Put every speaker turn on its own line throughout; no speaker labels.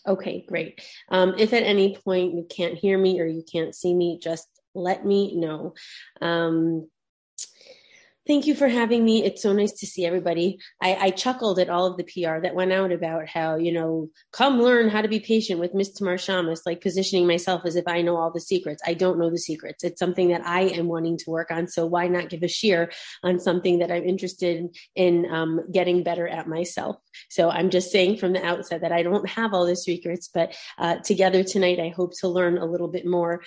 Okay, great. If at any point you can't hear me or you can't see me, just let me know. Thank you for having me. It's so nice to see everybody. I chuckled at all of the PR that went out about how, come learn how to be patient with Ms. Tamar Shamas, like positioning myself as if I know all the secrets. I don't know the secrets. It's something that I am wanting to work on. So why not give a share on something that I'm interested in getting better at myself? So I'm just saying from the outset that I don't have all the secrets, but together tonight, I hope to learn a little bit more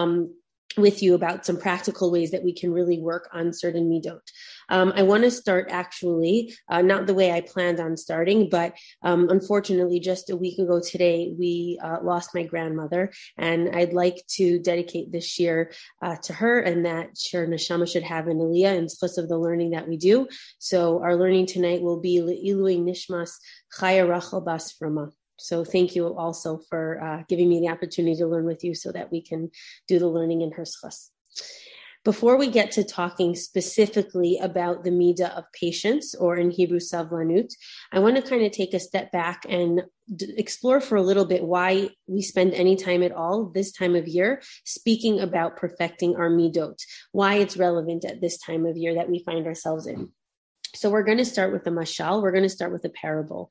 with you about some practical ways that we can really work on certain midot. I want to start actually, not the way I planned on starting, but unfortunately, just a week ago today, we lost my grandmother, and I'd like to dedicate this year to her, and that Shir Neshama should have an aliyah in split of the learning that we do. So our learning tonight will be Le'ilui Nishmas Chaya Rachel Bas Frama. So thank you also for giving me the opportunity to learn with you so that we can do the learning in her schus. Before we get to talking specifically about the midah of patience, or in Hebrew savlanut, I want to kind of take a step back and explore for a little bit why we spend any time at all this time of year speaking about perfecting our midot, why it's relevant at this time of year that we find ourselves in. So we're going to start with a mashal. We're going to start with a parable.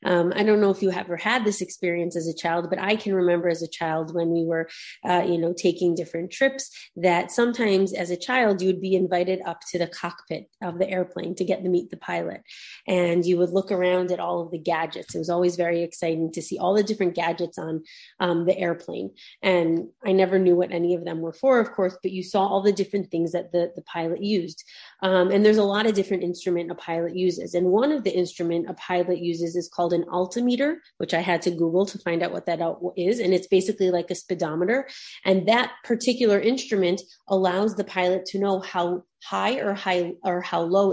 I don't know if you ever had this experience as a child, but I can remember as a child when we were, taking different trips, that sometimes as a child, you would be invited up to the cockpit of the airplane to get to meet the pilot. And you would look around at all of the gadgets. It was always very exciting to see all the different gadgets on the airplane. And I never knew what any of them were for, of course, but you saw all the different things that the pilot used. And there's a lot of different instruments a pilot uses. And one of the instrument a pilot uses is called an altimeter, which I had to Google to find out what that is. And it's basically like a speedometer. And that particular instrument allows the pilot to know how high or how low,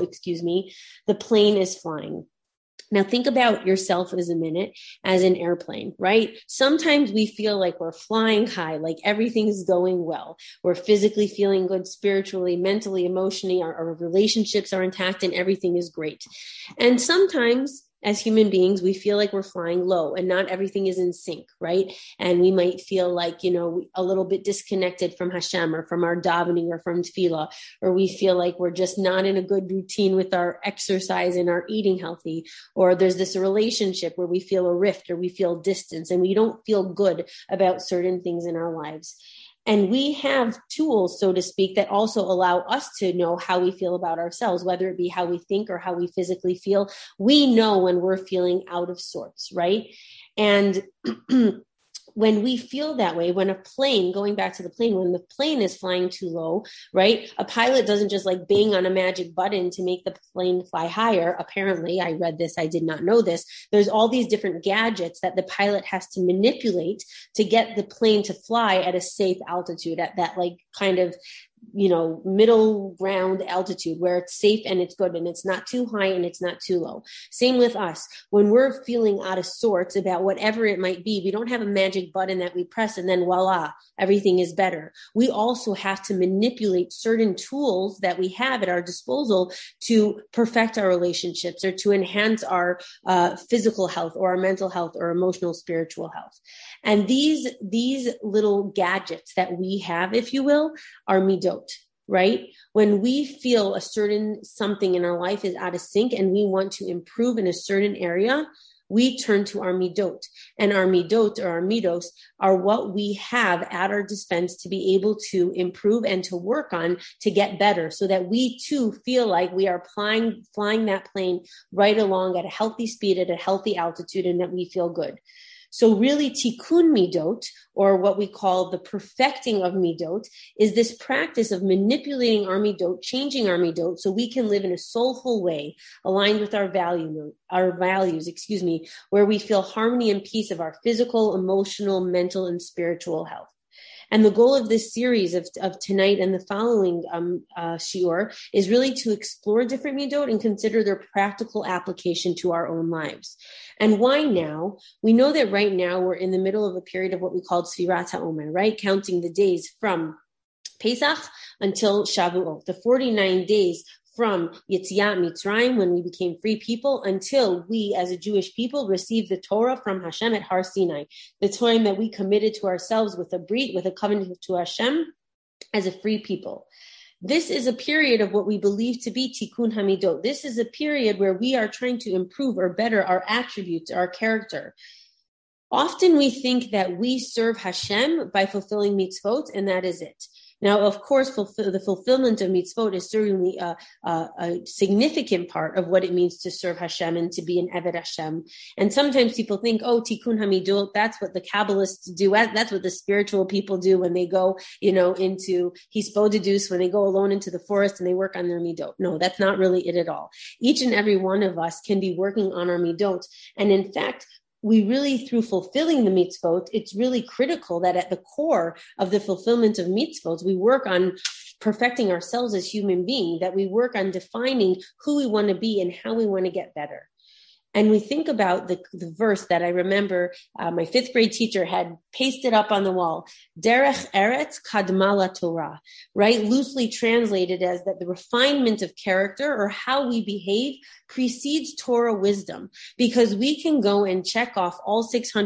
the plane is flying. Now think about yourself as a minute as an airplane, right? Sometimes we feel like we're flying high, like everything's going well. We're physically feeling good, spiritually, mentally, emotionally, our relationships are intact and everything is great. And sometimes as human beings, we feel like we're flying low and not everything is in sync, right? And we might feel like, a little bit disconnected from Hashem or from our davening or from tefillah, or we feel like we're just not in a good routine with our exercise and our eating healthy, or there's this relationship where we feel a rift or we feel distance and we don't feel good about certain things in our lives. And we have tools, so to speak, that also allow us to know how we feel about ourselves, whether it be how we think or how we physically feel. We know when we're feeling out of sorts, right? And when we feel that way, when a plane, going back to the plane, when the plane is flying too low, right? A pilot doesn't just like bang on a magic button to make the plane fly higher. Apparently, I read this, I did not know this. There's all these different gadgets that the pilot has to manipulate to get the plane to fly at a safe altitude, at that like kind of middle ground altitude where it's safe and it's good and it's not too high and it's not too low. Same with us. When we're feeling out of sorts about whatever it might be, we don't have a magic button that we press and then voila, everything is better. We also have to manipulate certain tools that we have at our disposal to perfect our relationships or to enhance our physical health or our mental health or emotional, spiritual health. And these little gadgets that we have, if you will, are midot, right? When we feel a certain something in our life is out of sync and we want to improve in a certain area, we turn to our midot. And our midot or our midos are what we have at our dispense to be able to improve and to work on to get better so that we too feel like we are flying that plane right along at a healthy speed, at a healthy altitude, and that we feel good. So really tikkun midot, or what we call the perfecting of midot, is this practice of manipulating our midot, changing our midot, so we can live in a soulful way, aligned with our values, where we feel harmony and peace of our physical, emotional, mental, and spiritual health. And the goal of this series of tonight and the following shiur is really to explore different midot and consider their practical application to our own lives. And why now? We know that right now we're in the middle of a period of what we call Sfirat HaOmer, right? Counting the days from Pesach until Shavuot, the 49 days from Yetziat Mitzrayim, when we became free people, until we, as a Jewish people, received the Torah from Hashem at Har Sinai, the time that we committed to ourselves with a brit, with a covenant to Hashem, as a free people. This is a period of what we believe to be Tikkun Hamidot. This is a period where we are trying to improve or better our attributes, our character. Often we think that we serve Hashem by fulfilling mitzvot, and that is it. Now, of course, the fulfillment of mitzvot is certainly a significant part of what it means to serve Hashem and to be an Eved Hashem. And sometimes people think, oh, Tikkun Hamidot, that's what the Kabbalists do. That's what the spiritual people do when they go, into Hispodedus, when they go alone into the forest and they work on their midot. No, that's not really it at all. Each and every one of us can be working on our midot. And in fact, we really, through fulfilling the mitzvot, it's really critical that at the core of the fulfillment of mitzvot, we work on perfecting ourselves as human beings, that we work on defining who we want to be and how we want to get better. And we think about the verse that I remember my fifth grade teacher had pasted up on the wall, Derech Eretz Kadma LaTorah, right? Loosely translated as that the refinement of character or how we behave precedes Torah wisdom, because we can go and check off all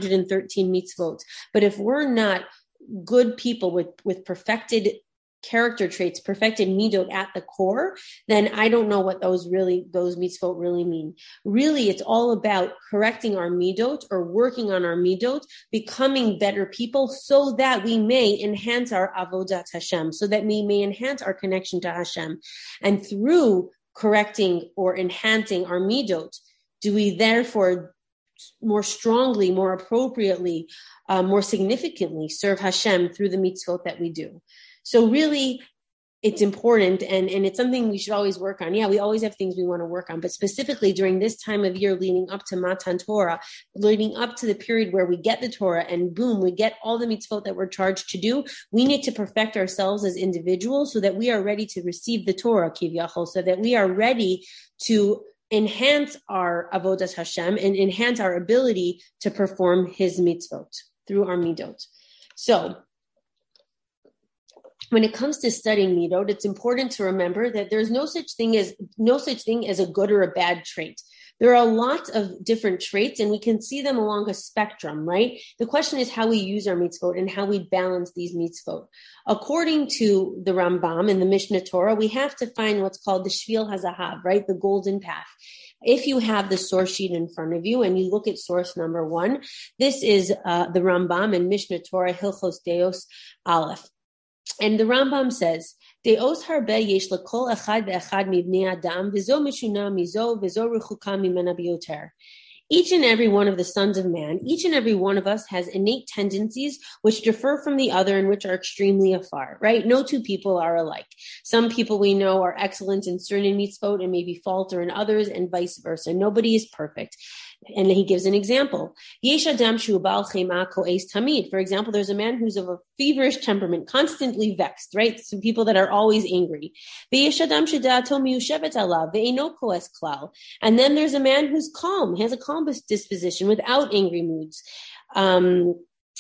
613 mitzvot. But if we're not good people with perfected character traits, perfected midot at the core, then I don't know what those mitzvot really mean. Really, it's all about correcting our midot or working on our midot, becoming better people so that we may enhance our avodat Hashem, so that we may enhance our connection to Hashem. And through correcting or enhancing our midot, do we therefore more strongly, more appropriately, more significantly serve Hashem through the mitzvot that we do. So really, it's important, and it's something we should always work on. Yeah, we always have things we want to work on, but specifically during this time of year leading up to Matan Torah, leading up to the period where we get the Torah and boom, we get all the mitzvot that we're charged to do, we need to perfect ourselves as individuals so that we are ready to receive the Torah, Kivyachol, so that we are ready to enhance our avodas Hashem and enhance our ability to perform His mitzvot through our midot. So, when it comes to studying midot, it's important to remember that there's no such thing as a good or a bad trait. There are a lot of different traits, and we can see them along a spectrum, right? The question is how we use our mitzvot and how we balance these mitzvot. According to the Rambam in the Mishnah Torah, we have to find what's called the Shvil HaZahav, right? The golden path. If you have the source sheet in front of you and you look at source number 1, this is the Rambam in Mishnah Torah, Hilchos Deos Aleph. And the Rambam says, Deos harbe yesh lekol echad ve'echad mibnei adam, v'zo mishuna mizo, v'zo rechuka mimena biyoter. Each and every one of the sons of man, each and every one of us has innate tendencies which differ from the other and which are extremely afar, right? No two people are alike. Some people we know are excellent in certain mitzvot and maybe falter in others, and vice versa. Nobody is perfect. And he gives an example. Yesh adam shu ba'al chema ko'es tamid. For example, there's a man who's of a feverish temperament, constantly vexed, right? Some people that are always angry. Ve'yesh adam sheda'ato miyushevet alav ve'eino ko'es klal. And then there's a man who's calm, has a calm disposition without angry moods. And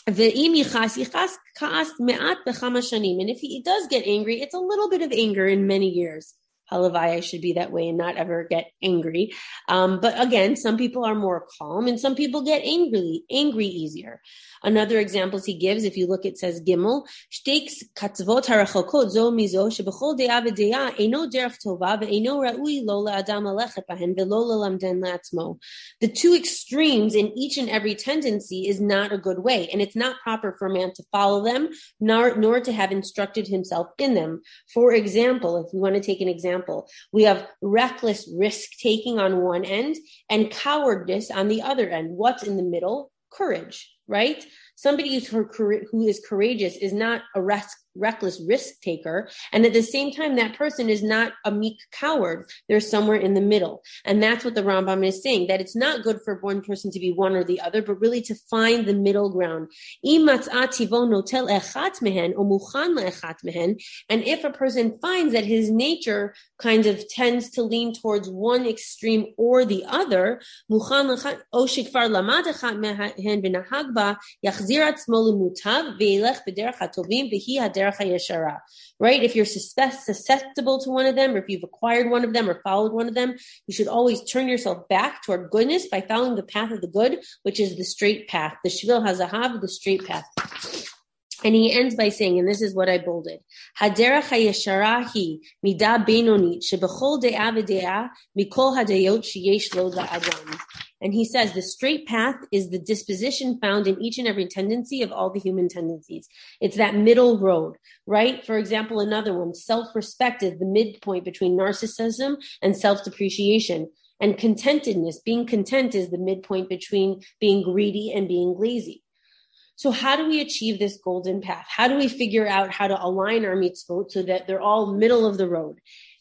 if he does get angry, it's a little bit of anger in many years. Halavai, I should be that way and not ever get angry. But again, some people are more calm and some people get angry easier. Another example he gives, if you look, it says Gimel, Shteiks katzvot harachokot zo mizo shebechol de'a v'de'a eino derech tova ve'eino ra'ui lo la'adam alechet bahen ve'lo lelamden la'atzmo. The two extremes in each and every tendency is not a good way, and it's not proper for a man to follow them, nor to have instructed himself in them. For example, if we want to take an example, we have reckless risk-taking on one end and cowardice on the other end. What's in the middle? Courage, right? Somebody who is courageous is not a reckless risk taker, and at the same time, that person is not a meek coward. They're somewhere in the middle, and that's what the Rambam is saying, that it's not good for one person to be one or the other, but really to find the middle ground. And if a person finds that his nature kind of tends to lean towards one extreme or the other, haderech hayeshara, right? If you're susceptible to one of them, or if you've acquired one of them or followed one of them, you should always turn yourself back toward goodness by following the path of the good, which is the straight path, the shvil hazahav, the straight path. And he ends by saying, and this is what I bolded, Haderech hayeshara hi midah beinonit shebechol de'ah v'de'ah mikol hadayot sheyesh lo la'adam. And he says the straight path is the disposition found in each and every tendency of all the human tendencies. It's that middle road, right? For example, another one, self-respect is the midpoint between narcissism and self-depreciation. And contentedness, being content, is the midpoint between being greedy and being lazy. So how do we achieve this golden path? How do we figure out how to align our mitzvot so that they're all middle of the road?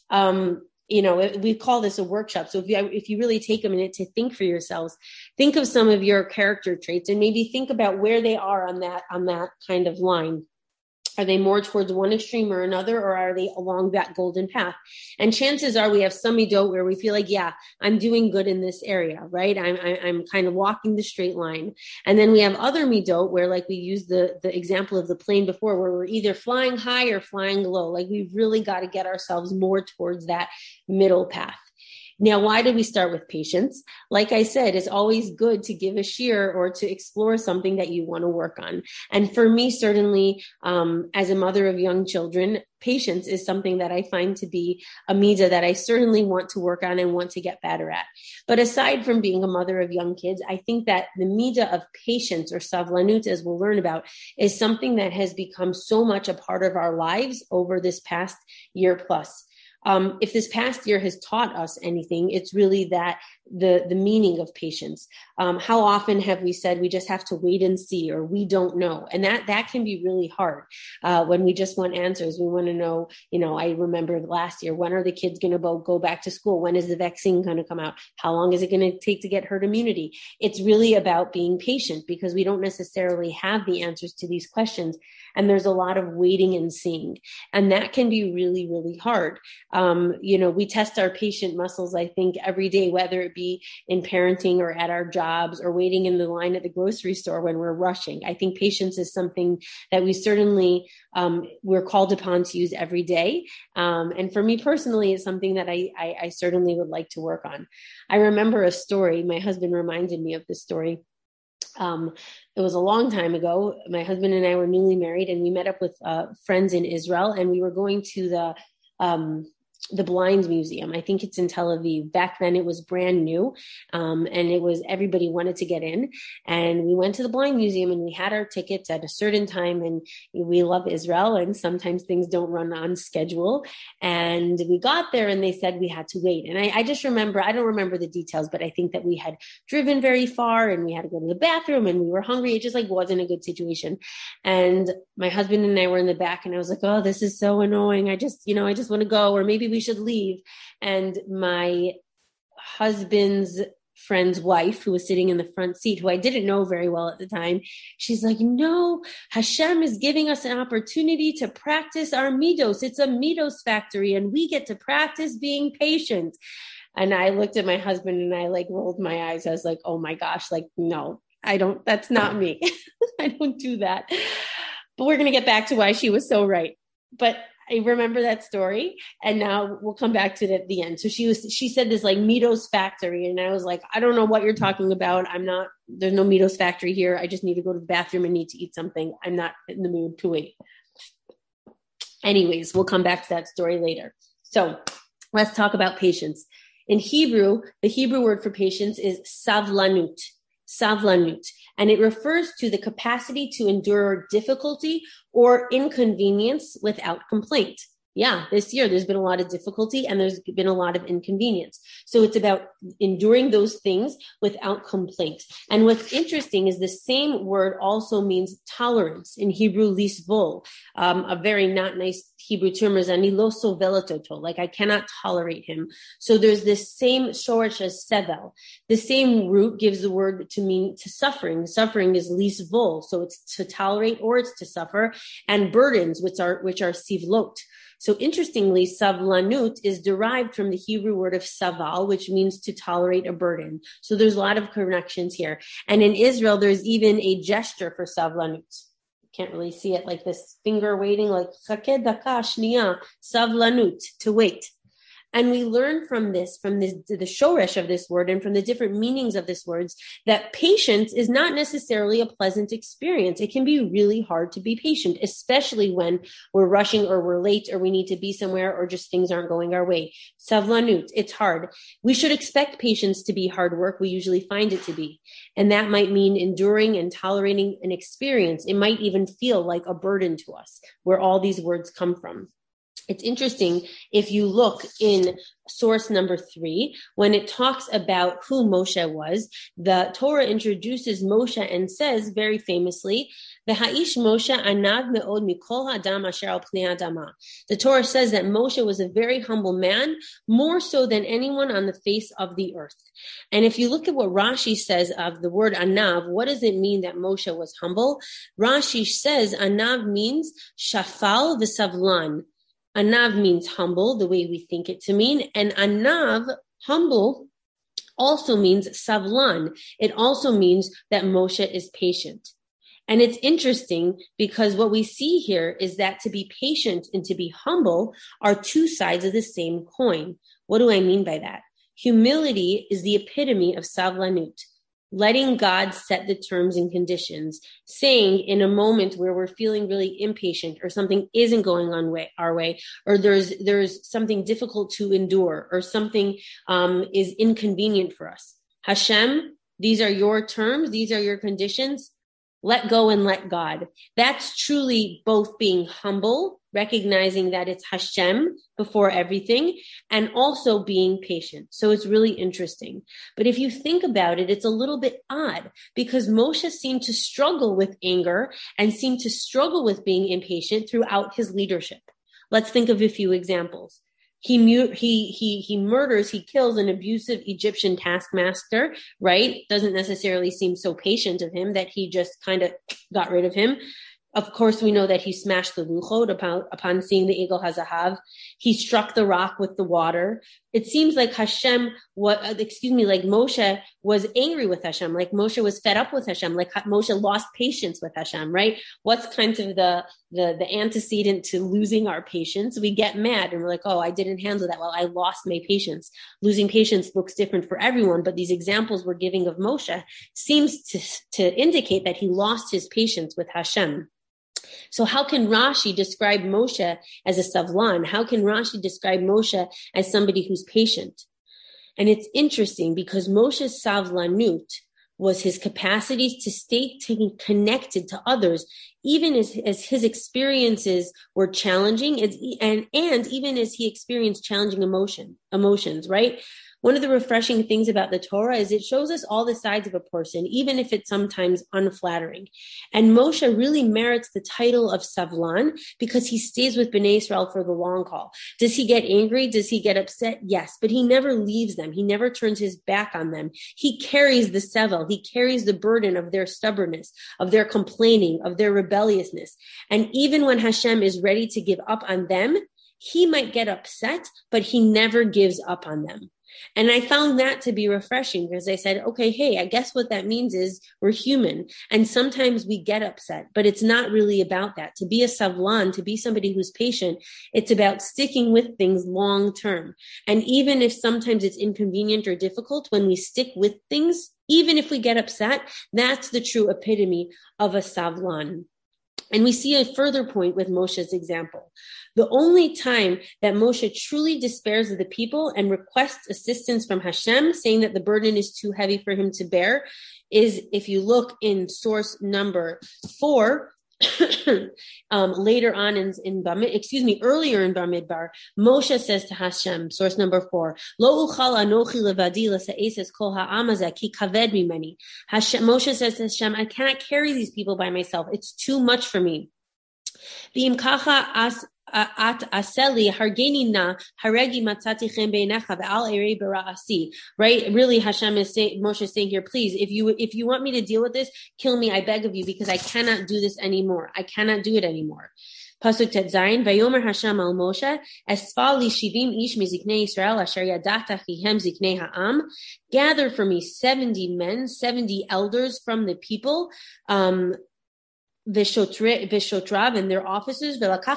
We call this a workshop. So if you really take a minute to think for yourselves, think of some of your character traits and maybe think about where they are on that kind of line. Are they more towards one extreme or another, or are they along that golden path? And chances are we have some midot where we feel like, yeah, I'm doing good in this area, right? I'm kind of walking the straight line. And then we have other midot where, like we used the example of the plane before, where we're either flying high or flying low. Like we've really got to get ourselves more towards that middle path. Now, why do we start with patience? Like I said, it's always good to give a shir or to explore something that you want to work on. And for me, certainly, as a mother of young children, patience is something that I find to be a midah that I certainly want to work on and want to get better at. But aside from being a mother of young kids, I think that the midah of patience, or savlanut, as we'll learn about, is something that has become so much a part of our lives over this past year plus. If this past year has taught us anything, it's really that the meaning of patience. How often have we said we just have to wait and see, or we don't know? And that can be really hard when we just want answers. We want to know, I remember last year, when are the kids going to go back to school? When is the vaccine going to come out? How long is it going to take to get herd immunity? It's really about being patient because we don't necessarily have the answers to these questions. And there's a lot of waiting and seeing. And that can be really, really hard. We test our patient muscles, I think, every day, whether it be in parenting or at our jobs or waiting in the line at the grocery store when we're rushing. I think patience is something that we certainly, we're called upon to use every day. And for me personally, it's something that I certainly would like to work on. I remember a story. My husband reminded me of this story. It was a long time ago. My husband and I were newly married, and we met up with friends in Israel, and we were going to the Blind Museum. I think it's in Tel Aviv. Back then it was brand new. And it was, everybody wanted to get in. And we went to the Blind Museum and we had our tickets at a certain time, and we love Israel and sometimes things don't run on schedule. And we got there and they said we had to wait. And I just remember, I don't remember the details, but I think that we had driven very far and we had to go to the bathroom and we were hungry. It just wasn't a good situation. And my husband and I were in the back and I was like, oh, this is so annoying. I just want to go, or maybe we should leave. And my husband's friend's wife, who was sitting in the front seat, who I didn't know very well at the time, she's like, no, Hashem is giving us an opportunity to practice our midos. It's a midos factory and we get to practice being patient. And I looked at my husband and I rolled my eyes. I was like, oh my gosh, no, I don't, that's not me. I don't do that. But we're going to get back to why she was so right. But I remember that story, and now we'll come back to it at the end. So she said this midos factory, and I was like, I don't know what you're talking about. There's no midos factory here. I just need to go to the bathroom and need to eat something. I'm not in the mood to wait. Anyways, we'll come back to that story later. So let's talk about patience. In Hebrew, the Hebrew word for patience is savlanut. Savlanut, and it refers to the capacity to endure difficulty or inconvenience without complaint. Yeah, this year there's been a lot of difficulty and there's been a lot of inconvenience. So it's about enduring those things without complaint. And what's interesting is the same word also means tolerance. In Hebrew, lisvol, a very not nice Hebrew term is ani lo sovel toto, I cannot tolerate him. So there's this same shoresh as sevel. The same root gives the word to mean to suffering. Suffering is lisvol, so it's to tolerate or it's to suffer, and burdens, which are sivlot. So interestingly, savlanut is derived from the Hebrew word of saval, which means to tolerate a burden. So there's a lot of connections here. And in Israel, there's even a gesture for savlanut. can't really see it, like this finger waiting, like chakeh daka shniya, savlanut, to wait. And we learn from this, the shoresh of this word and from the different meanings of this words, that patience is not necessarily a pleasant experience. It can be really hard to be patient, especially when we're rushing or we're late or we need to be somewhere or just things aren't going our way. Savlanut, it's hard. We should expect patience to be hard work. We usually find it to be. And that might mean enduring and tolerating an experience. It might even feel like a burden to us, where all these words come from. It's interesting if you look in source number 3, when it talks about who Moshe was, the Torah introduces Moshe and says very famously, "V'ha'ish Moshe anav me'od mikol ha'adam asher al pnei ha'adama." The Torah says that Moshe was a very humble man, more so than anyone on the face of the earth. And if you look at what Rashi says of the word anav, what does it mean that Moshe was humble? Rashi says anav means shafal v'savlan. Anav means humble, the way we think it to mean. And anav, humble, also means savlan. It also means that Moshe is patient. And it's interesting because what we see here is that to be patient and to be humble are two sides of the same coin. What do I mean by that? Humility is the epitome of savlanut. Letting God set the terms and conditions, saying in a moment where we're feeling really impatient or something isn't going on our way, or there's something difficult to endure or something is inconvenient for us. Hashem, these are your terms, these are your conditions. Let go and let God. That's truly both being humble, recognizing that it's Hashem before everything, and also being patient. So it's really interesting. But if you think about it, it's a little bit odd because Moshe seemed to struggle with anger and seemed to struggle with being impatient throughout his leadership. Let's think of a few examples. He murders, he kills an abusive Egyptian taskmaster, right? Doesn't necessarily seem so patient of him that he just kind of got rid of him. Of course, we know that he smashed the luchot upon seeing the Egel HaZahav. He struck the rock with the water. It seems like like Moshe was angry with Hashem, like Moshe was fed up with Hashem, like Moshe lost patience with Hashem, right? What's kind of the antecedent to losing our patience? We get mad and we're like, oh, I didn't handle that well. I lost my patience. Losing patience looks different for everyone, but these examples we're giving of Moshe seems to indicate that he lost his patience with Hashem. So how can Rashi describe Moshe as a savlan? How can Rashi describe Moshe as somebody who's patient? And it's interesting because Moshe's savlanut was his capacity to stay connected to others, even as his experiences were challenging, and even as he experienced challenging emotions, right? One of the refreshing things about the Torah is it shows us all the sides of a person, even if it's sometimes unflattering. And Moshe really merits the title of Savlan because he stays with Bnei Israel for the long haul. Does he get angry? Does he get upset? Yes, but he never leaves them. He never turns his back on them. He carries the sevel. He carries the burden of their stubbornness, of their complaining, of their rebelliousness. And even when Hashem is ready to give up on them, he might get upset, but he never gives up on them. And I found that to be refreshing because I said, okay, hey, I guess what that means is we're human. And sometimes we get upset, but it's not really about that. To be a savlan, to be somebody who's patient, it's about sticking with things long term. And even if sometimes it's inconvenient or difficult, when we stick with things, even if we get upset, that's the true epitome of a savlan. And we see a further point with Moshe's example. The only time that Moshe truly despairs of the people and requests assistance from Hashem, saying that the burden is too heavy for him to bear, is if you look in source number 4, later on earlier in Bamidbar, Moshe says to Hashem, source number 4, Lo uchal anochi levadi l'sa'eses kol ha'amazeh ki kaved mimeni. Moshe says to Hashem, I cannot carry these people by myself. It's too much for me. V'im kacha at aseli hargeni na haregi matzati chem beinecha ve'al erei bara'asi. Right? Really, Hashem is saying, Moshe is saying here, please, if you want me to deal with this, kill me, I beg of you, because I cannot do this anymore. I cannot do it anymore. Pasuk Tet Zayin, Vayomer Hashem al Moshe, Esfa li shivim ish miziknei Yisrael asher yadata chihem ziknei ha'am. Gather for me 70 men, 70 elders from the people, Vishotrav and their officers,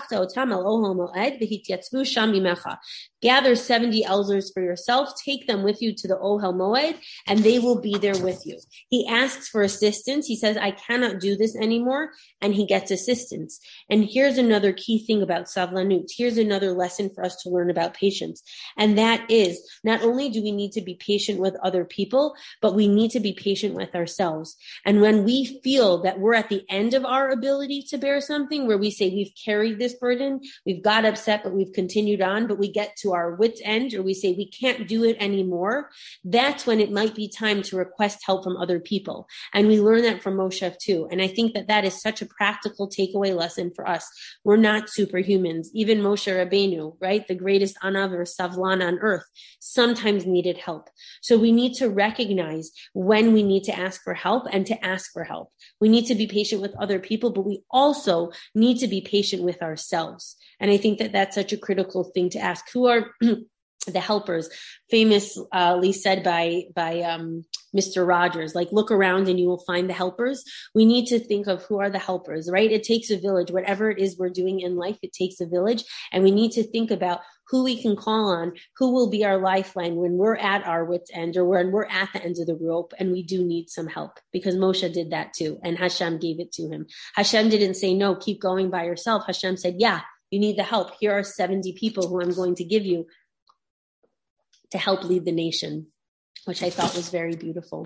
gather 70 elders for yourself, take them with you to the Ohel Moed, and they will be there with you. He asks for assistance. He says, I cannot do this anymore, and he gets assistance. And here's another key thing about Savlanut. Here's another lesson for us to learn about patience. And that is, not only do we need to be patient with other people, but we need to be patient with ourselves. And when we feel that we're at the end of our ability to bear something, where we say we've carried this burden, we've got upset, but we've continued on, but we get to our wit's end, or we say we can't do it anymore, that's when it might be time to request help from other people. And we learn that from Moshe too. And I think that that is such a practical takeaway lesson for us. We're not superhumans. Even Moshe Rabbeinu, right, the greatest Anav or Savlan on earth, sometimes needed help. So we need to recognize when we need to ask for help and to ask for help. We need to be patient with other people, but we also need to be patient with ourselves. And I think that that's such a critical thing to ask. Who are the helpers? Famously said by Mr. Rogers, like, look around and you will find the helpers. We need to think of who are the helpers, right? It takes a village. Whatever it is we're doing in life, it takes a village. And we need to think about who we can call on, who will be our lifeline when we're at our wit's end or when we're at the end of the rope and we do need some help, because Moshe did that too. And Hashem gave it to him. Hashem didn't say, no, keep going by yourself. Hashem said, yeah, you need the help. Here are 70 people who I'm going to give you to help lead the nation, which I thought was very beautiful.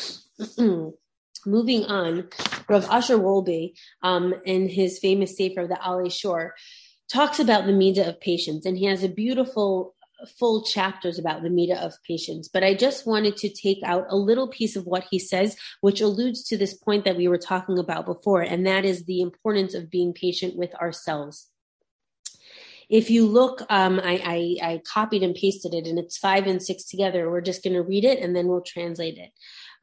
Moving on, Rav Asher Wolbe, in his famous sefer, the Alei Shor, talks about the midah of patience, and he has a beautiful full chapters about the midah of patience. But I just wanted to take out a little piece of what he says, which alludes to this point that we were talking about before, and that is the importance of being patient with ourselves. If you look, I copied and pasted it, and it's 5 and 6 together. We're just going to read it, and then we'll translate it.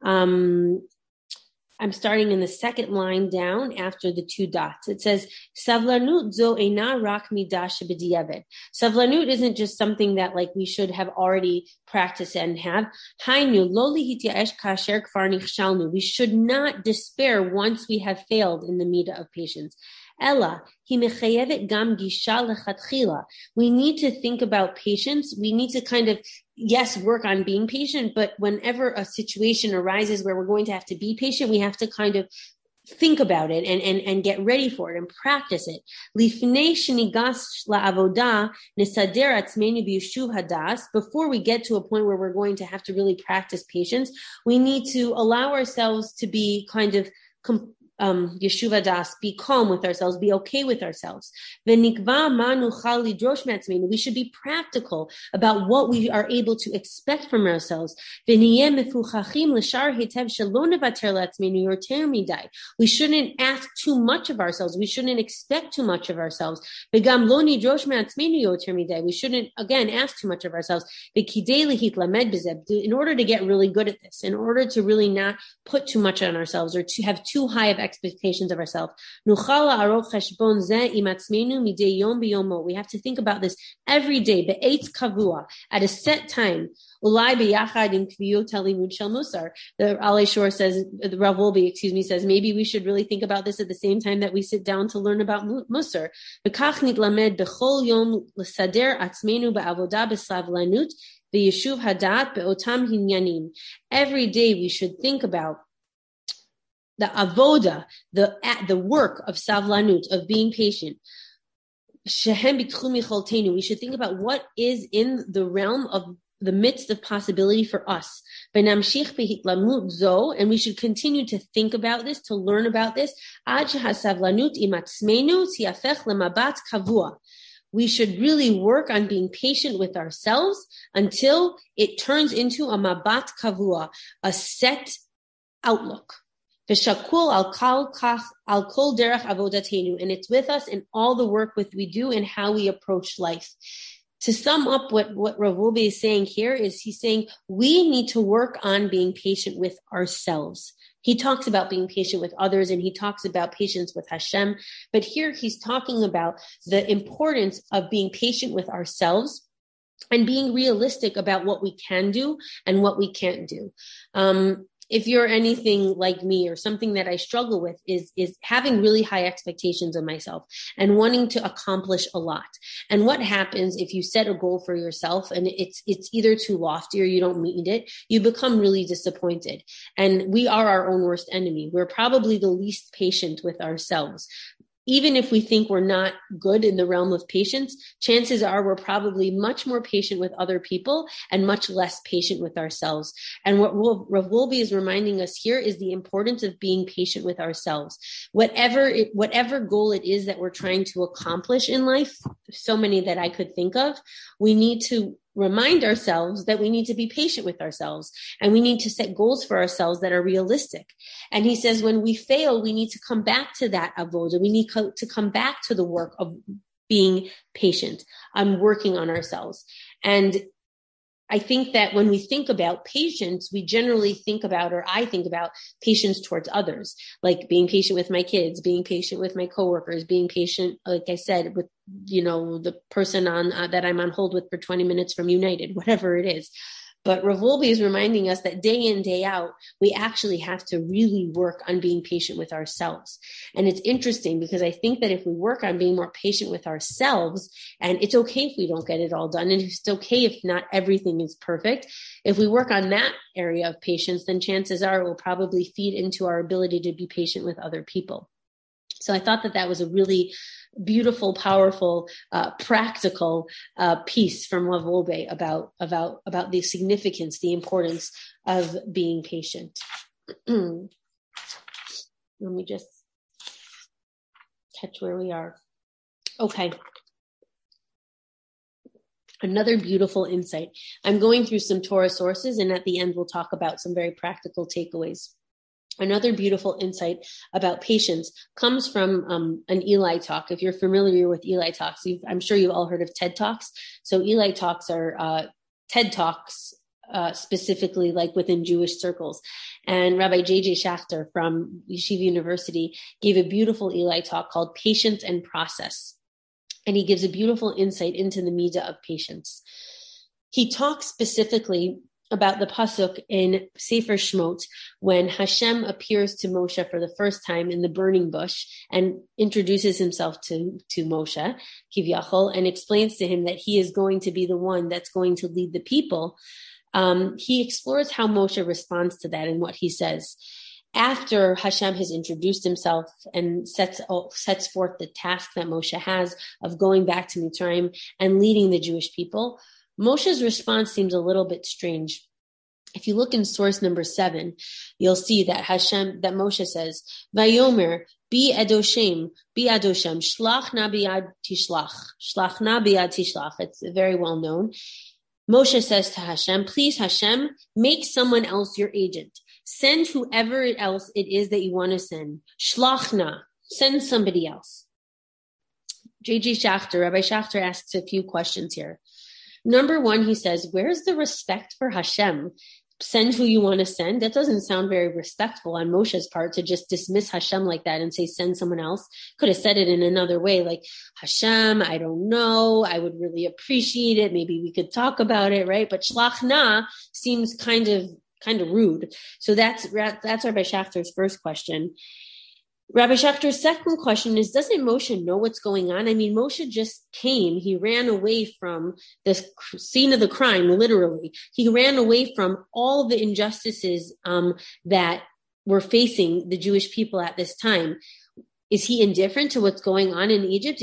I'm starting in the second line down after the 2 dots. It says, Savlanut zo eina rak midah shebediavad. Savlanut isn't just something that like we should have already practiced and have. Hainu lo lihityaesh kasher kfar nichshalnu. We should not despair once we have failed in the midah of patience. Ella, he mechayevet gam gisha lechatchila. We need to think about patience. We need to kind of, yes, work on being patient, but whenever a situation arises where we're going to have to be patient, we have to kind of think about it and get ready for it and practice it. Lifnei shenigas la'avoda nesader atzmeinu b'yeshuv hadas. Before we get to a point where we're going to have to really practice patience, we need to allow ourselves to be kind of Yeshuv das, be calm with ourselves, be okay with ourselves. We should be practical about what we are able to expect from ourselves. We shouldn't ask too much of ourselves. We shouldn't expect too much of ourselves. We shouldn't, again, ask too much of ourselves. In order to get really good at this, in order to really not put too much on ourselves or to have too high of expectations of ourselves. We have to think about this every day, at a set time. The Alei Shor says, the Rav Wolbe, says, maybe we should really think about this at the same time that we sit down to learn about Musar. Every day we should think about the avoda, the work of savlanut, of being patient. We should think about what is in the realm of the midst of possibility for us. And we should continue to think about this, to learn about this. We should really work on being patient with ourselves until it turns into a mabat kavua, a set outlook. And it's with us in all the work we do and how we approach life. To sum up what Rav Wolbe is saying here is he's saying we need to work on being patient with ourselves. He talks about being patient with others and he talks about patience with Hashem. But here he's talking about the importance of being patient with ourselves and being realistic about what we can do and what we can't do. if you're anything like me, or something that I struggle with is having really high expectations of myself and wanting to accomplish a lot. And what happens if you set a goal for yourself and it's either too lofty or you don't meet it, you become really disappointed. And we are our own worst enemy. We're probably the least patient with ourselves. Even if we think we're not good in the realm of patience, chances are we're probably much more patient with other people and much less patient with ourselves. And what Rav Wolbe is reminding us here is the importance of being patient with ourselves. Whatever goal it is that we're trying to accomplish in life, so many that I could think of, we need to remind ourselves that we need to be patient with ourselves, and we need to set goals for ourselves that are realistic. And he says when we fail, we need to come back to that avoda. We need to come back to the work of being patient, on working on ourselves. And I think that when we think about patience, we generally think about, or I think about, patience towards others, like being patient with my kids, being patient with my coworkers, being patient, like I said, with, the person that I'm on hold with for 20 minutes from United, whatever it is. But Rav Wolbe is reminding us that day in, day out, we actually have to really work on being patient with ourselves. And it's interesting because I think that if we work on being more patient with ourselves, and it's okay if we don't get it all done, and it's okay if not everything is perfect, if we work on that area of patience, then chances are it will probably feed into our ability to be patient with other people. So I thought that was a really beautiful, powerful, practical piece from Rav Wolbe about the significance, the importance of being patient. Let me just catch where we are. Okay. Another beautiful insight. I'm going through some Torah sources, and at the end we'll talk about some very practical takeaways. Another beautiful insight about patience comes from an Eli talk. If you're familiar with Eli talks, I'm sure you've all heard of TED Talks. So Eli talks are TED Talks, specifically like within Jewish circles. And Rabbi J.J. Schachter from Yeshiva University gave a beautiful Eli talk called Patience and Process. And he gives a beautiful insight into the midah of patience. He talks specifically about the pasuk in Sefer Shmot when Hashem appears to Moshe for the first time in the burning bush and introduces himself to Moshe, Kivyachol, and explains to him that he is going to be the one that's going to lead the people. He explores how Moshe responds to that and what he says. After Hashem has introduced himself and sets forth the task that Moshe has of going back to Mitzrayim and leading the Jewish people, Moshe's response seems a little bit strange. If you look in source number 7, you'll see that Moshe says, Vayomer, bi adoshem, shlach na biyad tishlach. It's very well known. Moshe says to Hashem, please Hashem, make someone else your agent. Send whoever else it is that you want to send. Shlach na, send somebody else. Rabbi Schachter asks a few questions here. Number 1, he says, where's the respect for Hashem? Send who you want to send. That doesn't sound very respectful on Moshe's part to just dismiss Hashem like that and say, send someone else. Could have said it in another way, like, Hashem, I don't know. I would really appreciate it. Maybe we could talk about it, right? But shlach na seems kind of rude. So that's Rabbi Schachter's first question. Rabbi Schachter's second question is, doesn't Moshe know what's going on? I mean, Moshe just came. He ran away from the scene of the crime, literally. He ran away from all the injustices that were facing the Jewish people at this time. Is he indifferent to what's going on in Egypt?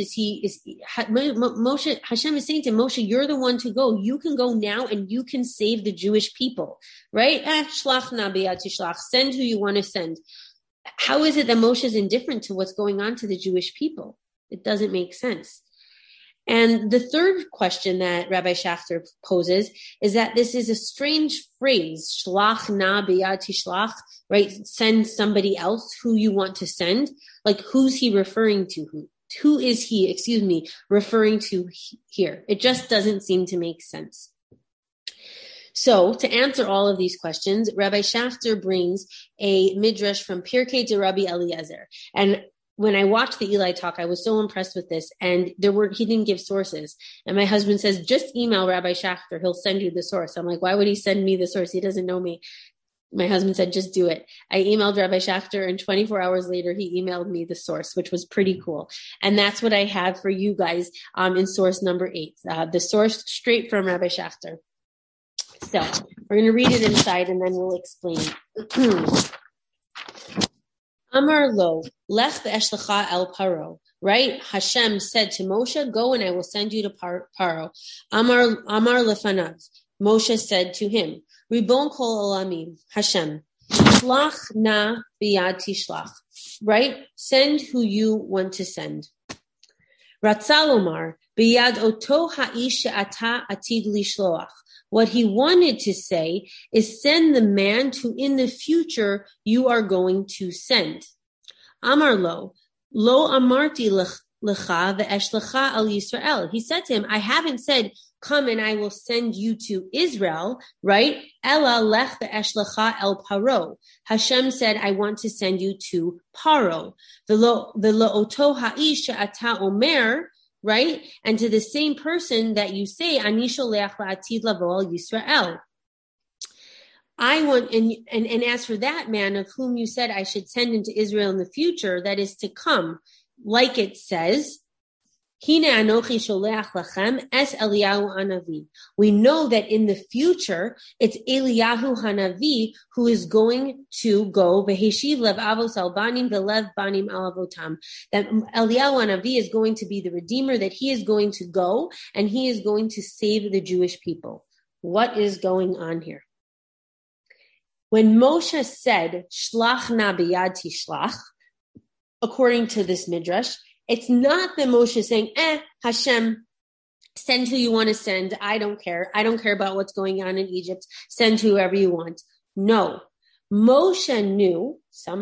Moshe, Hashem is saying to Moshe, you're the one to go. You can go now and you can save the Jewish people, right? Shlach na biyad tishlach. Send who you want to send. How is it that Moshe is indifferent to what's going on to the Jewish people? It doesn't make sense. And the third question that Rabbi Schachter poses is that this is a strange phrase, shlach na biyad tishlach, right? Send somebody else who you want to send. Like, who's he referring to? Who is he, referring to here? It just doesn't seem to make sense. So to answer all of these questions, Rabbi Schachter brings a midrash from Pirkei de Rabbi Eliezer. And when I watched the Eli talk, I was so impressed with this. And he didn't give sources. And my husband says, just email Rabbi Schachter. He'll send you the source. I'm like, why would he send me the source? He doesn't know me. My husband said, just do it. I emailed Rabbi Schachter, and 24 hours later, he emailed me the source, which was pretty cool. And that's what I have for you guys in source number 8, the source straight from Rabbi Schachter. So we're going to read it inside, and then we'll explain. Amar lo, lech ve'eshlecha el paro. Right? Hashem said to Moshe, go and I will send you to Paro. Amar lefanav. Moshe said to him, Ribon kol olamim, Hashem, shlach na biyad tishlach. Right? Send who you want to send. Ratzalomar, biyad oto ha'ish she'ata atid lishloach. What he wanted to say is send the man to in the future you are going to send. Amar lo amarti lecha ve'eshlecha al Yisrael. He said to him, I haven't said, come and I will send you to Israel, right? Ela lech ve'eshlecha el Paro. Hashem said, I want to send you to Paro. V'lo oto ha'ish she'ata omer, right? And to the same person that you say, Ani sholeach la'atid lavo al Yisrael. I want, and as for that man of whom you said I should send into Israel in the future, that is to come, like it says, Hine anochi sholeach lachem es Eliyahu Hanavi. We know that in the future, it's Eliyahu Hanavi who is going to go, v'heshiv lev avos al banim v'lev banim al avotam. That Eliyahu Hanavi is going to be the Redeemer, that he is going to go, and he is going to save the Jewish people. What is going on here? When Moshe said, Shlach na biyad tishlach, according to this midrash, it's not that Moshe is saying, Hashem, send who you want to send. I don't care. I don't care about what's going on in Egypt. Send whoever you want. No. Moshe knew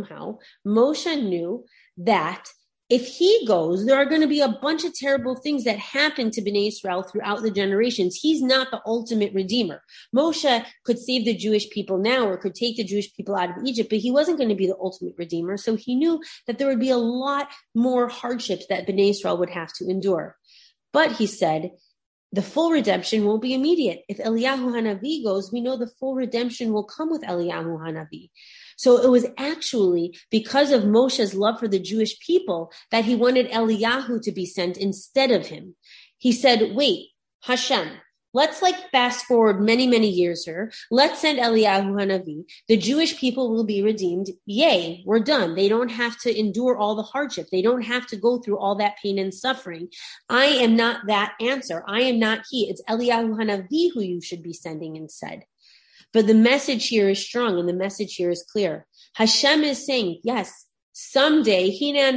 that if he goes, there are going to be a bunch of terrible things that happen to Bnei Israel throughout the generations. He's not the ultimate redeemer. Moshe could save the Jewish people now or could take the Jewish people out of Egypt, but he wasn't going to be the ultimate redeemer. So he knew that there would be a lot more hardships that Bnei Israel would have to endure. But he said, the full redemption won't be immediate. If Eliyahu Hanavi goes, we know the full redemption will come with Eliyahu Hanavi. So it was actually because of Moshe's love for the Jewish people that he wanted Eliyahu to be sent instead of him. He said, wait, Hashem, let's fast forward many, many years here. Let's send Eliyahu Hanavi. The Jewish people will be redeemed. Yay, we're done. They don't have to endure all the hardship. They don't have to go through all that pain and suffering. I am not that answer. I am not he. It's Eliyahu Hanavi who you should be sending instead. But the message here is strong and the message here is clear. Hashem is saying, yes, someday,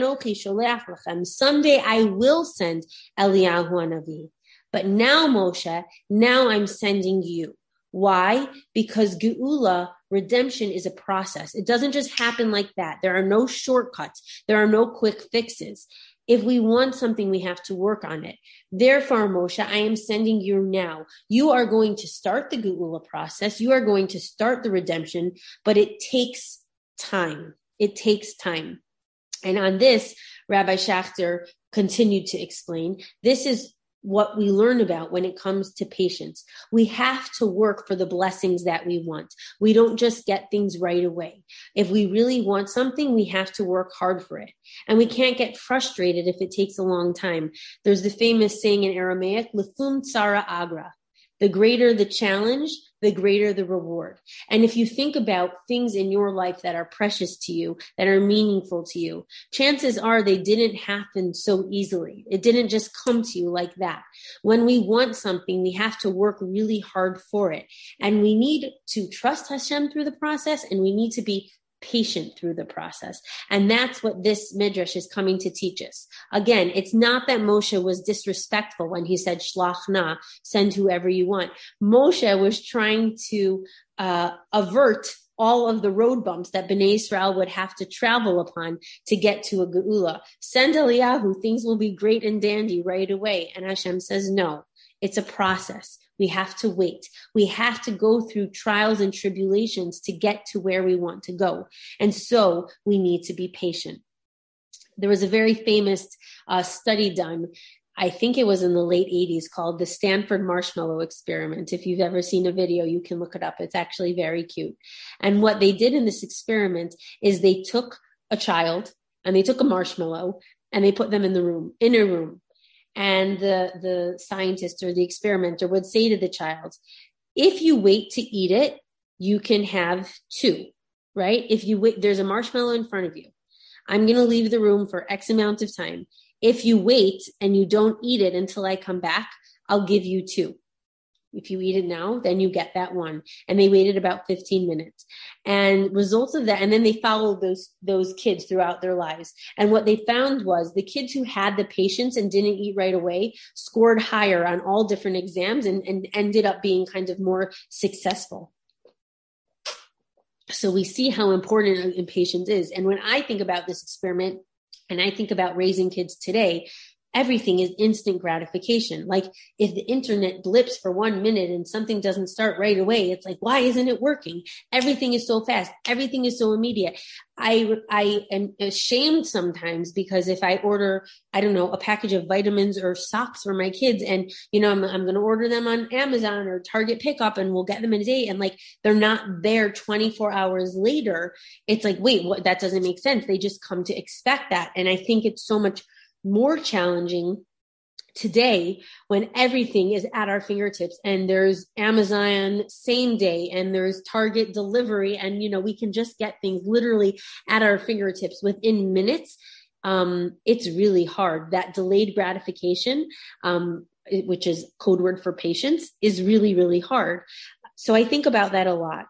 someday I will send Eliyahu Hanavi. But now, Moshe, now I'm sending you. Why? Because Geula, redemption, is a process. It doesn't just happen like that. There are no shortcuts. There are no quick fixes. If we want something, we have to work on it. Therefore, Moshe, I am sending you now. You are going to start the Geula process. You are going to start the redemption, but it takes time. It takes time. And on this, Rabbi Schachter continued to explain, this is what we learn about when it comes to patience. We have to work for the blessings that we want. We don't just get things right away. If we really want something, we have to work hard for it. And we can't get frustrated if it takes a long time. There's the famous saying in Aramaic, Lefum tsara agra. The greater the challenge, the greater the reward. And if you think about things in your life that are precious to you, that are meaningful to you, chances are they didn't happen so easily. It didn't just come to you like that. When we want something, we have to work really hard for it. And we need to trust Hashem through the process, and we need to be patient through the process. And that's what this midrash is coming to teach us. Again, it's not that Moshe was disrespectful when he said, Shlach na, send whoever you want. Moshe was trying to avert all of the road bumps that Bnei Israel would have to travel upon to get to a Geula. Send Eliyahu, things will be great and dandy right away. And Hashem says, no, it's a process. We have to wait. We have to go through trials and tribulations to get to where we want to go. And so we need to be patient. There was a very famous study done. I think it was in the late 80s, called the Stanford Marshmallow Experiment. If you've ever seen a video, you can look it up. It's actually very cute. And what they did in this experiment is they took a child and they took a marshmallow and they put them in a room. And the scientist or the experimenter would say to the child, if you wait to eat it, you can have two, right? If you wait, there's a marshmallow in front of you. I'm going to leave the room for X amount of time. If you wait and you don't eat it until I come back, I'll give you two. If you eat it now, then you get that one. And they waited about 15 minutes. And results of that, and then they followed those kids throughout their lives. And what they found was the kids who had the patience and didn't eat right away scored higher on all different exams and ended up being kind of more successful. So we see how important patience is. And when I think about this experiment and I think about raising kids today, everything is instant gratification. Like if the internet blips for 1 minute and something doesn't start right away, it's like, why isn't it working? Everything is so fast. Everything is so immediate. I am ashamed sometimes because if I order, I don't know, a package of vitamins or socks for my kids and, you know, I'm going to order them on Amazon or Target pickup and we'll get them in a day. And like, they're not there 24 hours later. It's like, wait, what? That doesn't make sense. They just come to expect that. And I think it's so much more challenging today when everything is at our fingertips and there's Amazon same day and there's Target delivery and, you know, we can just get things literally at our fingertips within minutes. It's really hard. That delayed gratification, which is code word for patience, is really, really hard. So I think about that a lot.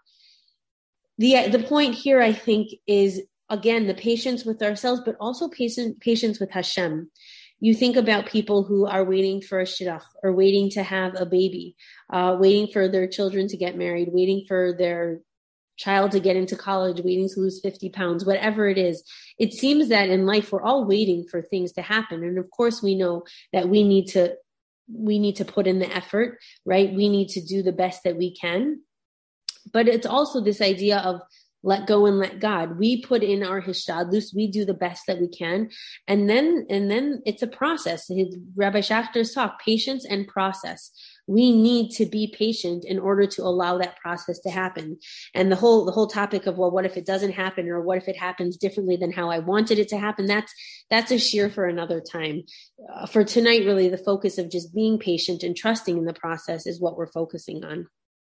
The point here, I think, is again, the patience with ourselves, but also patience with Hashem. You think about people who are waiting for a shidduch or waiting to have a baby, waiting for their children to get married, waiting for their child to get into college, waiting to lose 50 pounds, whatever it is. It seems that in life, we're all waiting for things to happen. And of course, we know that we need to put in the effort, right? We need to do the best that we can. But it's also this idea of let go and let God. We put in our hishtadlus. We do the best that we can. And then it's a process. Rabbi Schachter's talk, patience and process. We need to be patient in order to allow that process to happen. And the whole topic of, well, what if it doesn't happen? Or what if it happens differently than how I wanted it to happen? That's a shir for another time. For tonight, really, the focus of just being patient and trusting in the process is what we're focusing on.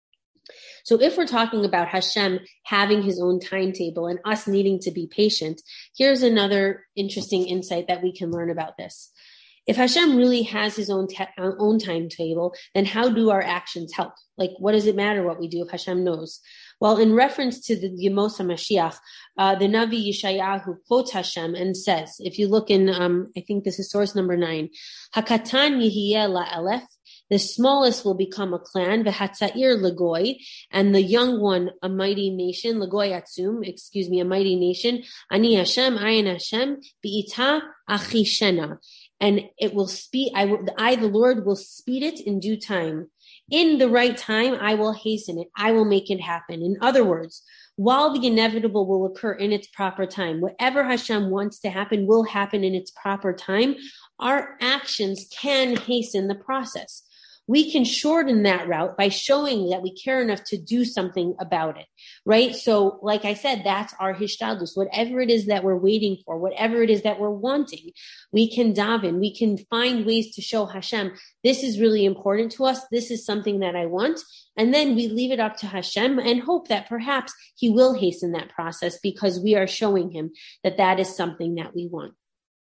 So if we're talking about Hashem having his own timetable and us needing to be patient, here's another interesting insight that we can learn about this. If Hashem really has his own timetable, then how do our actions help? Like, what does it matter what we do if Hashem knows? Well, in reference to the Yemos HaMashiach, the Navi Yeshayahu quotes Hashem and says, if you look in, I think this is source number 9, Hakatan Yihiyeh la'alef, the smallest will become a clan, v'hatzair legoy, and the young one a mighty nation, legoy atzum, a mighty nation, ani Hashem, ayin Hashem, bi'ita achishena, and it will speed, I, the Lord, will speed it in due time. In the right time, I will hasten it. I will make it happen. In other words, while the inevitable will occur in its proper time, whatever Hashem wants to happen will happen in its proper time. Our actions can hasten the process. We can shorten that route by showing that we care enough to do something about it, right? So, like I said, that's our hishtadlus. Whatever it is that we're waiting for, whatever it is that we're wanting, we can daven. We can find ways to show Hashem, this is really important to us. This is something that I want. And then we leave it up to Hashem and hope that perhaps he will hasten that process because we are showing him that that is something that we want.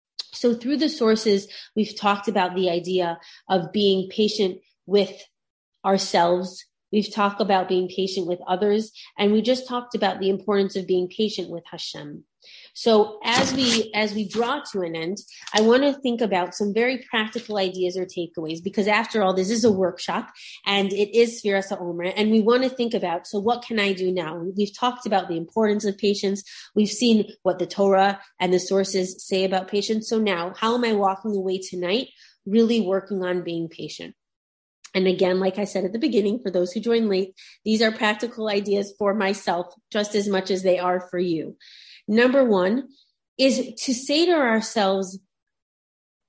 So through the sources, we've talked about the idea of being patient with ourselves. We've talked about being patient with others, and we just talked about the importance of being patient with Hashem. So as we draw to an end, I want to think about some very practical ideas or takeaways, because after all, this is a workshop and it is Sfiras HaOmer, and we want to think about, so what can I do now? We've talked about the importance of patience. We've seen what the Torah and the sources say about patience. So now, how am I walking away tonight really working on being patient? And again, like I said at the beginning, for those who join late, these are practical ideas for myself just as much as they are for you. Number one is to say to ourselves,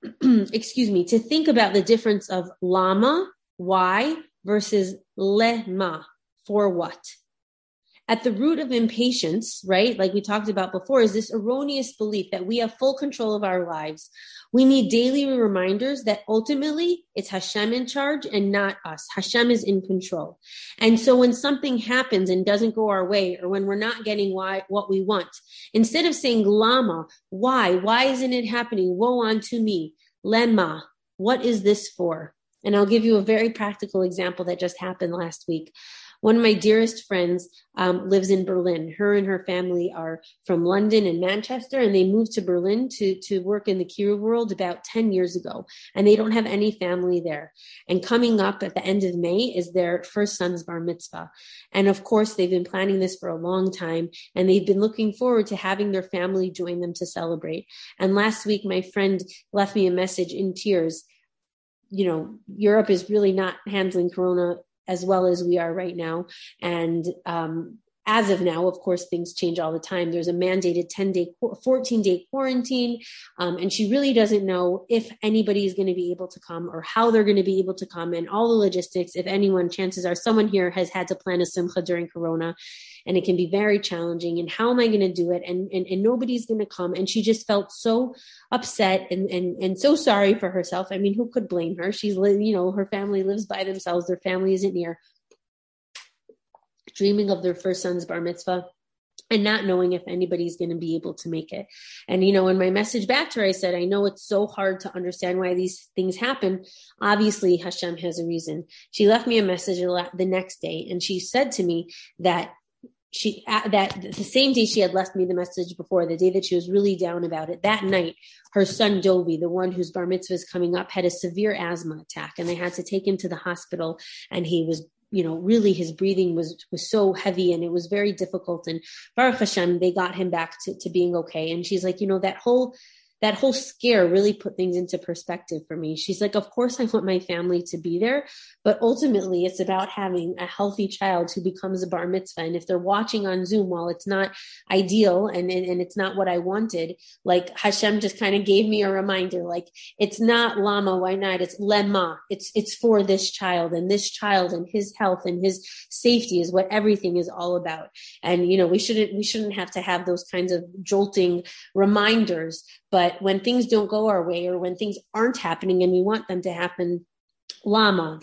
to think about the difference of lama, why, versus lema, for what. At the root of impatience, right, like we talked about before, is this erroneous belief that we have full control of our lives. We need daily reminders that ultimately it's Hashem in charge and not us. Hashem is in control. And so when something happens and doesn't go our way, or when we're not getting what we want, instead of saying lama, why isn't it happening? Woe unto me. Lema, what is this for? And I'll give you a very practical example that just happened last week. One of my dearest friends lives in Berlin. Her and her family are from London and Manchester, and they moved to Berlin to work in the Kiruv world about 10 years ago. And they don't have any family there. And coming up at the end of May is their first son's bar mitzvah. And of course, they've been planning this for a long time, and they've been looking forward to having their family join them to celebrate. And last week, my friend left me a message in tears. You know, Europe is really not handling Corona as well as we are right now. And as of now, of course, things change all the time. There's a mandated 14-day quarantine. And she really doesn't know if anybody is going to be able to come or how they're going to be able to come, and all the logistics. If anyone, chances are someone here has had to plan a simcha during Corona, and it can be very challenging. And how am I going to do it? And nobody's going to come. And she just felt so upset and so sorry for herself. I mean, who could blame her? She's, her family lives by themselves. Their family isn't near. Dreaming of their first son's bar mitzvah and not knowing if anybody's going to be able to make it. And, in my message back to her, I said, I know it's so hard to understand why these things happen. Obviously, Hashem has a reason. She left me a message the next day, and she said to me that the same day she had left me the message before, the day that she was really down about it, that night, her son Dovi, the one whose bar mitzvah is coming up, had a severe asthma attack, and they had to take him to the hospital, and he was really his breathing was so heavy, and it was very difficult. And Baruch Hashem, they got him back to being okay. And she's like, that whole scare really put things into perspective for me. She's like, of course I want my family to be there, but ultimately it's about having a healthy child who becomes a bar mitzvah. And if they're watching on Zoom, while it's not ideal and it's not what I wanted, like Hashem just kind of gave me a reminder, like it's not lama, why not? It's lema. It's for this child and his health and his safety is what everything is all about. And, we shouldn't have to have those kinds of jolting reminders. But when things don't go our way, or when things aren't happening and we want them to happen, lema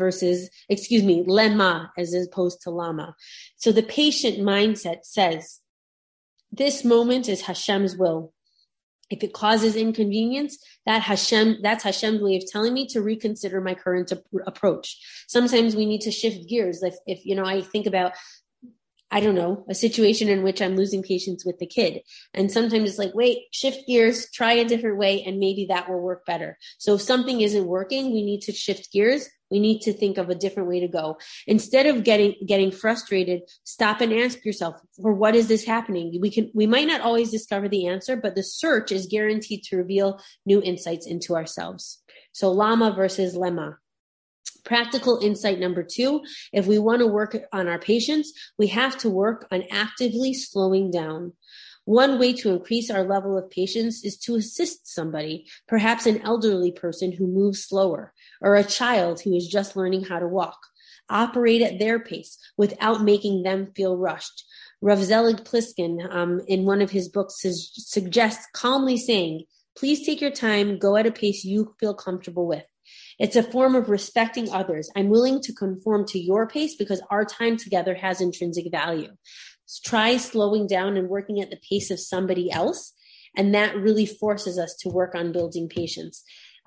as opposed to lama. So the patient mindset says, this moment is Hashem's will. If it causes inconvenience, that's Hashem's way of telling me to reconsider my current approach. Sometimes we need to shift gears. If I think about, I don't know, a situation in which I'm losing patience with the kid. And sometimes it's like, wait, shift gears, try a different way, and maybe that will work better. So if something isn't working, we need to shift gears. We need to think of a different way to go. Instead of getting frustrated, stop and ask yourself, for what is this happening? We might not always discover the answer, but the search is guaranteed to reveal new insights into ourselves. So lama versus lema. Practical insight number 2, if we want to work on our patience, we have to work on actively slowing down. One way to increase our level of patience is to assist somebody, perhaps an elderly person who moves slower, or a child who is just learning how to walk. Operate at their pace without making them feel rushed. Rav Zelig Pliskin, in one of his books, suggests calmly saying, please take your time, go at a pace you feel comfortable with. It's a form of respecting others. I'm willing to conform to your pace because our time together has intrinsic value. Try slowing down and working at the pace of somebody else, and that really forces us to work on building patience.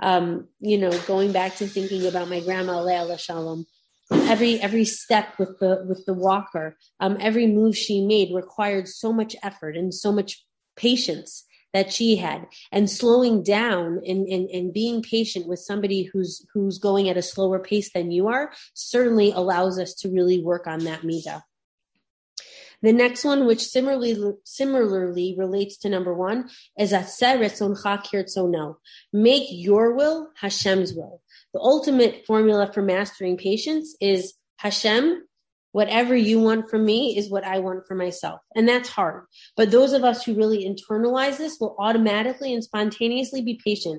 Going back to thinking about my grandma, Leila Shalom, every step with the walker, every move she made required so much effort and so much patience that she had, and slowing down and being patient with somebody who's going at a slower pace than you are certainly allows us to really work on that midah. The next one, which similarly relates to number 1, is Aseh retzoncha kirtzono. Make your will Hashem's will. The ultimate formula for mastering patience is Hashem, whatever you want from me is what I want for myself. And that's hard. But those of us who really internalize this will automatically and spontaneously be patient.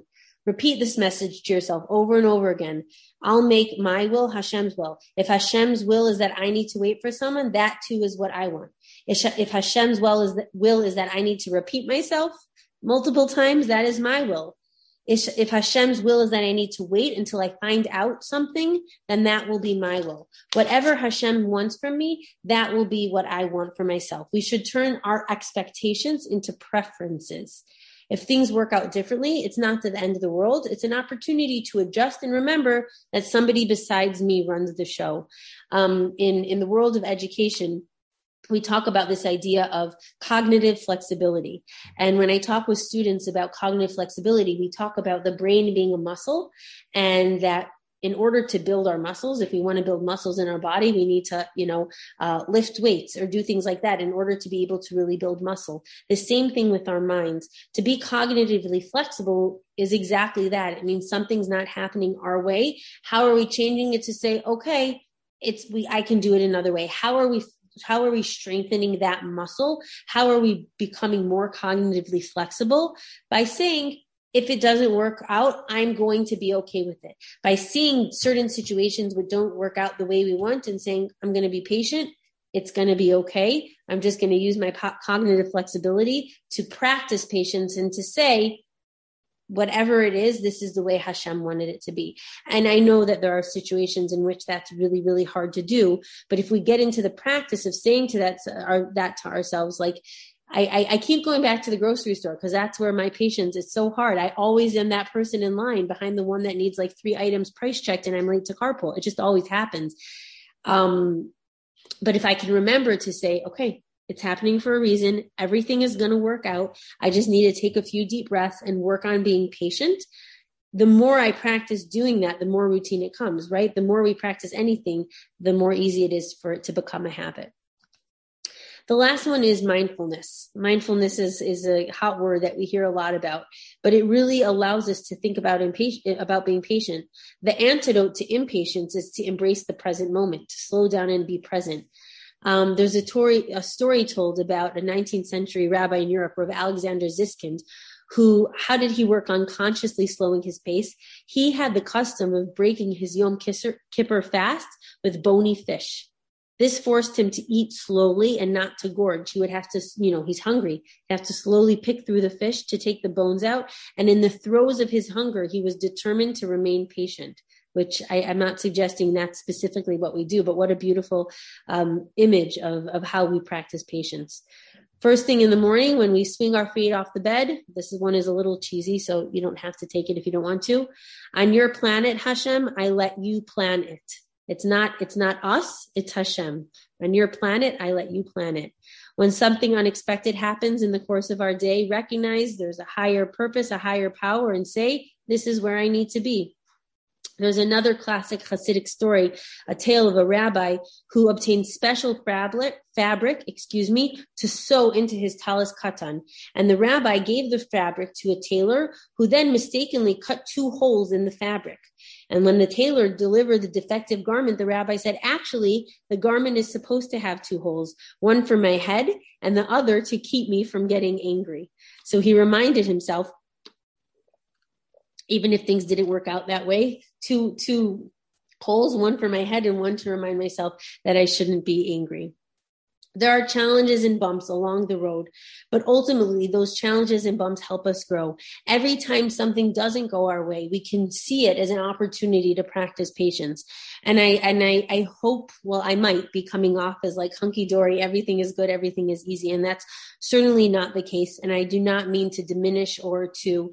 Repeat this message to yourself over and over again. I'll make my will Hashem's will. If Hashem's will is that I need to wait for someone, that too is what I want. If Hashem's will is that I need to repeat myself multiple times, that is my will. If Hashem's will is that I need to wait until I find out something, then that will be my will. Whatever Hashem wants from me, that will be what I want for myself. We should turn our expectations into preferences. If things work out differently, it's not the end of the world. It's an opportunity to adjust and remember that somebody besides me runs the show. In the world of education, we talk about this idea of cognitive flexibility. And when I talk with students about cognitive flexibility, we talk about the brain being a muscle, and that in order to build our muscles, if we want to build muscles in our body, we need to, lift weights or do things like that in order to be able to really build muscle. The same thing with our minds. To be cognitively flexible is exactly that. It means something's not happening our way. How are we changing it to say, okay, I can do it another way? How are we strengthening that muscle? How are we becoming more cognitively flexible? By saying, if it doesn't work out, I'm going to be okay with it. By seeing certain situations that don't work out the way we want and saying, I'm going to be patient, it's going to be okay. I'm just going to use my cognitive flexibility to practice patience and to say, whatever it is, this is the way Hashem wanted it to be. And I know that there are situations in which that's really, really hard to do. But if we get into the practice of saying to that to ourselves, like, I keep going back to the grocery store because that's where my patience is so hard. I always am that person in line behind the one that needs like 3 items price checked and I'm late to carpool. It just always happens. But if I can remember to say, okay, it's happening for a reason. Everything is going to work out. I just need to take a few deep breaths and work on being patient. The more I practice doing that, the more routine it comes, right? The more we practice anything, the more easy it is for it to become a habit. The last one is mindfulness. Mindfulness is a hot word that we hear a lot about, but it really allows us to think about being patient. The antidote to impatience is to embrace the present moment, to slow down and be present. There's a story told about a 19th century rabbi in Europe, Rav Alexander Ziskind, how did he work on consciously slowing his pace? He had the custom of breaking his Yom Kippur fast with bony fish. This forced him to eat slowly and not to gorge. He would have to, he's hungry. He'd have to slowly pick through the fish to take the bones out. And in the throes of his hunger, he was determined to remain patient, which I'm not suggesting that's specifically what we do, but what a beautiful image of how we practice patience. First thing in the morning, when we swing our feet off the bed, this one is a little cheesy, so you don't have to take it if you don't want to. On your planet, Hashem, I let you plan it. It's not us, it's Hashem. On your planet, I let you plan it. When something unexpected happens in the course of our day, recognize there's a higher purpose, a higher power, and say, this is where I need to be. There's another classic Hasidic story, a tale of a rabbi who obtained special fabric, to sew into his talis katan. And the rabbi gave the fabric to a tailor who then mistakenly cut 2 holes in the fabric. And when the tailor delivered the defective garment, the rabbi said, actually, the garment is supposed to have 2 holes, one for my head and the other to keep me from getting angry. So he reminded himself, even if things didn't work out that way, 2 holes, one for my head and one to remind myself that I shouldn't be angry. There are challenges and bumps along the road, but ultimately those challenges and bumps help us grow. Every time something doesn't go our way, we can see it as an opportunity to practice patience. And I hope, I might be coming off as like hunky-dory, everything is good, everything is easy. And that's certainly not the case. And I do not mean to diminish or to,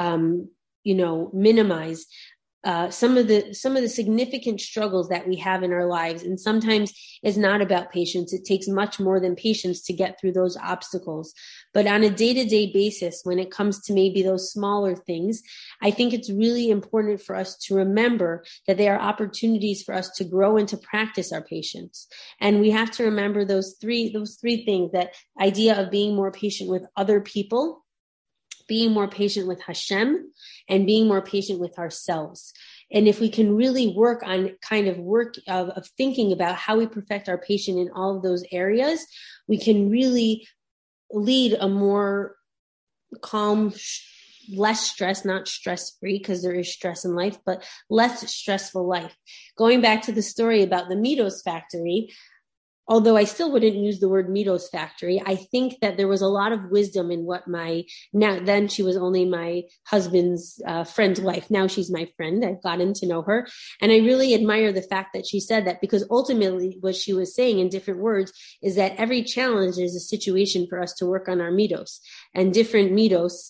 minimize some of the significant struggles that we have in our lives. And sometimes it's not about patience. It takes much more than patience to get through those obstacles. But on a day-to-day basis, when it comes to maybe those smaller things, I think it's really important for us to remember that there are opportunities for us to grow and to practice our patience. And we have to remember those three things, that idea of being more patient with other people, being more patient with Hashem, and being more patient with ourselves. And if we can really work on of thinking about how we perfect our patience in all of those areas, we can really lead a more calm, less stress, not stress-free, because there is stress in life, but less stressful life. Going back to the story about the Midos factory, although I still wouldn't use the word Midos factory, I think that there was a lot of wisdom in what then she was only my husband's friend's wife. Now she's my friend. I've gotten to know her. And I really admire the fact that she said that, because ultimately what she was saying in different words is that every challenge is a situation for us to work on our Midos, and different Midos,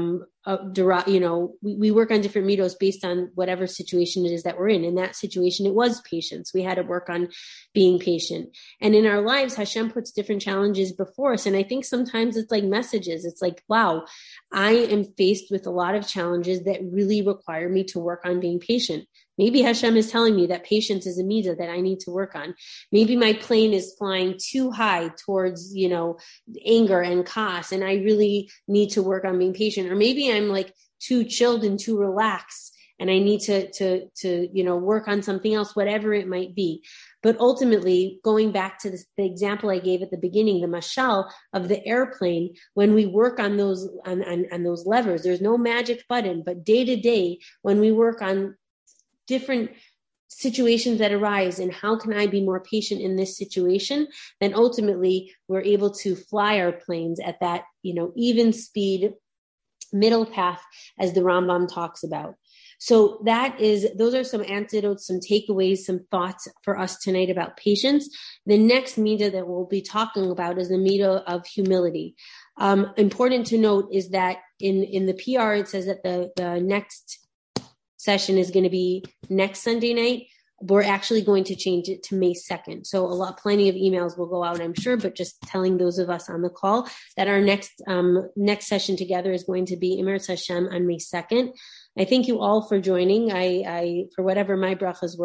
we work on different Midos based on whatever situation it is that we're in. In that situation, it was patience. We had to work on being patient. And in our lives, Hashem puts different challenges before us. And I think sometimes it's like messages. It's like, wow, I am faced with a lot of challenges that really require me to work on being patient. Maybe Hashem is telling me that patience is a midah that I need to work on. Maybe my plane is flying too high towards, anger and chaos, and I really need to work on being patient. Or maybe I'm like too chilled and too relaxed, and I need to work on something else, whatever it might be. But ultimately, going back to the example I gave at the beginning, the mashal of the airplane, when we work on those on those levers, there's no magic button, but day to day, when we work on different situations that arise and how can I be more patient in this situation, then ultimately we're able to fly our planes at that, even speed, middle path, as the Rambam talks about. So those are some antidotes, some takeaways, some thoughts for us tonight about patience. The next midah that we'll be talking about is the midah of humility. Important to note is that in the PR, it says that the next session is going to be next Sunday night. We're actually going to change it to May 2nd. So plenty of emails will go out, I'm sure, but just telling those of us on the call that our next session together is going to be Emeretz Hashem on May 2nd. I thank you all for joining. I for whatever my bracha is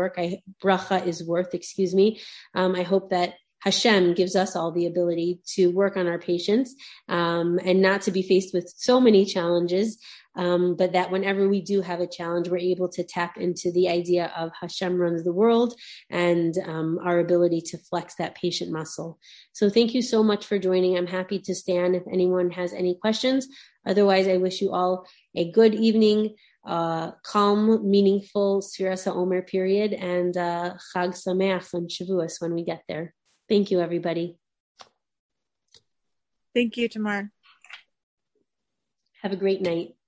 worth, I hope that Hashem gives us all the ability to work on our patience, and not to be faced with so many challenges, but that whenever we do have a challenge, we're able to tap into the idea of Hashem runs the world, and our ability to flex that patient muscle. So thank you so much for joining. I'm happy to stand if anyone has any questions. Otherwise, I wish you all a good evening, calm, meaningful Sfiras HaOmer period, and Chag Sameach on Shavuos when we get there. Thank you, everybody.
Thank you, Tamar.
Have a great night.